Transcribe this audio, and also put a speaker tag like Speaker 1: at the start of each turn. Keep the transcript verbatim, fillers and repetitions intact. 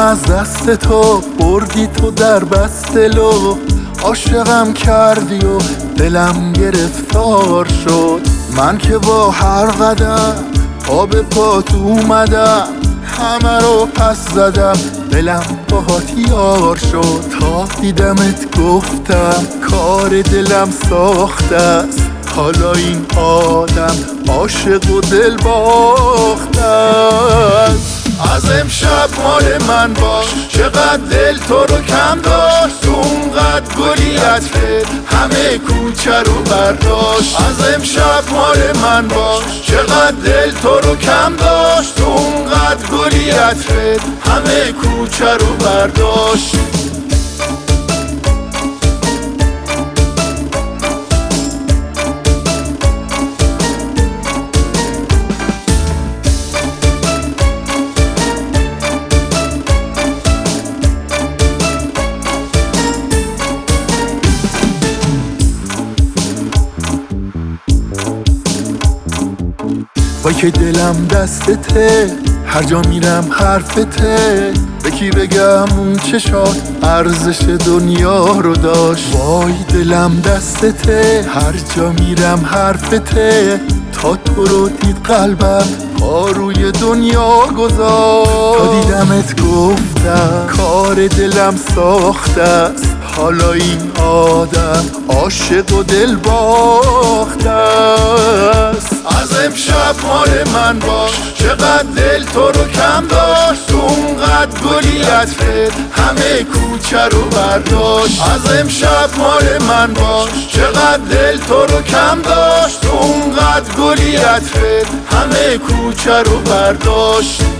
Speaker 1: از دست تو، بردی تو در بست دل و عاشقم کردی و دلم گرفتار شد. من که با هر قدم پا به پات اومدم، همه رو پس زدم، دلم باهات یار شد. تا دیدمت گفتم کار دلم ساخته است، حالا این آدم عاشق و دل باخته است. از امشب مال من باش، چقدر دل تو رو کم داشت، تو اونقدر گلیت کرد همه کوچه رو برداشت. از امشب مال من باش، چقدر دل تو رو کم داشت، تو اونقدر گلیت کرد همه کوچه رو برداشت. وای که دلم دستته، هر جا میرم حرفته، به کی بگم اون چشات ارزش دنیا رو داشت. وای دلم دستته، هر جا میرم حرفته، تا تو رو دید قلبم پا روی دنیا گذاشت. تا دیدمت گفتم کار دلم ساخته است، حالا این آدم عاشق و دل باخته است. از امشب مال من باش، چقدر دل تو رو کم داشت، تو اونقدر گلیت کرد همه کوچه رو برداشت. از امشب مال من باش، چقدر دل تو رو کم داشت، تو اونقدر گلیت کرد همه کوچه رو برداشت.